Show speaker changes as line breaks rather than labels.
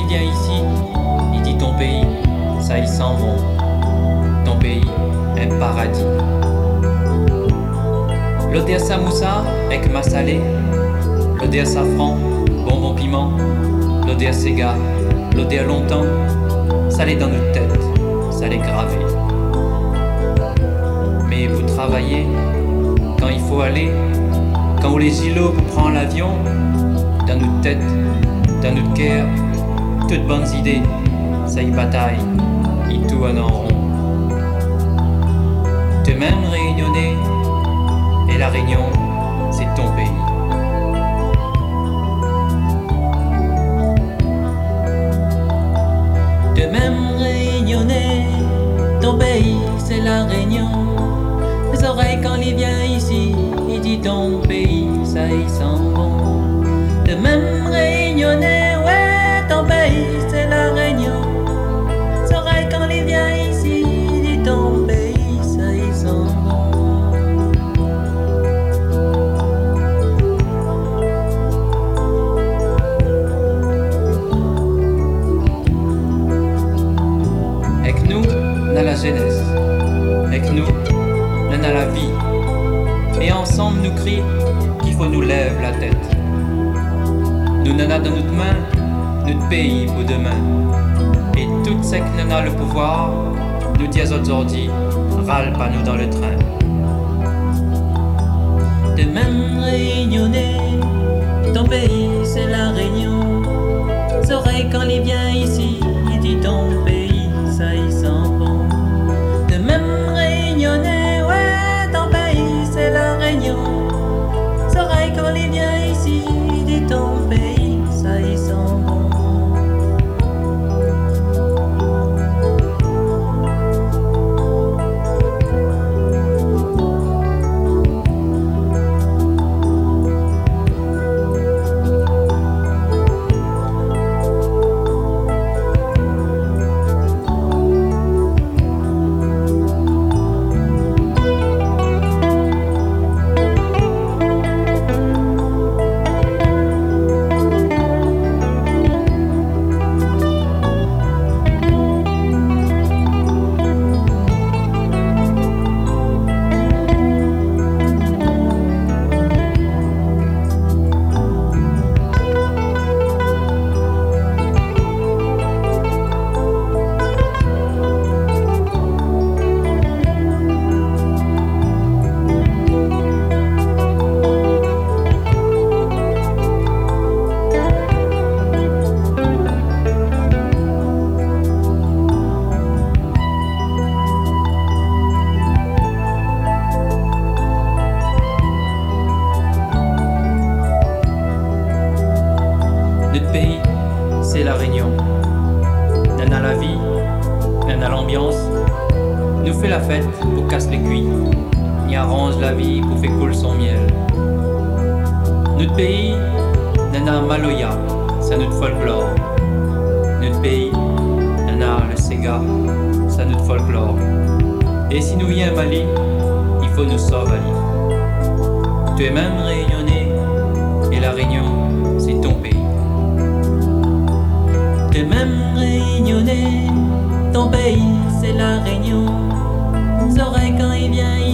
il vient ici, il dit ton pays, ça y sent bon. Ton pays, un paradis. L'odeur samoussa, avec ma salée, l'odeur safran, bonbon piment, l'odeur séga, l'odeur longtemps, ça l'est dans notre tête, ça l'est gravé. Mais vous travaillez, quand il faut aller, quand les îlots vous prend l'avion, dans notre tête, dans notre cœur, toutes bonnes idées, ça y bataille, il tourne en rond. De même réunionnais, et la Réunion, c'est ton pays. De même réunionnais, ton pays, c'est la Réunion. Les oreilles quand il vient ici, il dit ton pays, ça y sent bon. De même réunionnais, ouais, ton pays, c'est la Réunion. Les oreilles quand il vient ici, il dit ton pays, ça y sent bon. Avec nous, on a la jeunesse. Avec nous, on a la vie. Et ensemble nous crie qu'il faut nous lève la tête. Nous n'en a dans notre main, notre pays pour demain. Et tout ce qui n'en a le pouvoir, nous disent aux ordi, râle pas nous dans le train. De même réunionnais, ton pays c'est la Réunion. Les oreilles quand il vient ici, il dit ton pays, ça y sent bon. De même réunionnais, ouais, ton pays c'est la Réunion. Les oreilles quand il vient ici, il dit ton pays, ça y sent bon. Notre pays, c'est la Réunion. On a la vie, on a l'ambiance. Nous fait la fête pour casse les cuits. Ni arrange la vie pour faire couler son miel. Notre pays, on a Maloya, c'est notre folklore. Notre pays, on a le Sega, c'est notre folklore. Et si nous vient Mali, il faut nous sauver. Tu es même réunionnais, et la Réunion, c'est ton pays. Tu es même réunionnais, ton pays, c'est la Réunion. Les oreilles quand il vient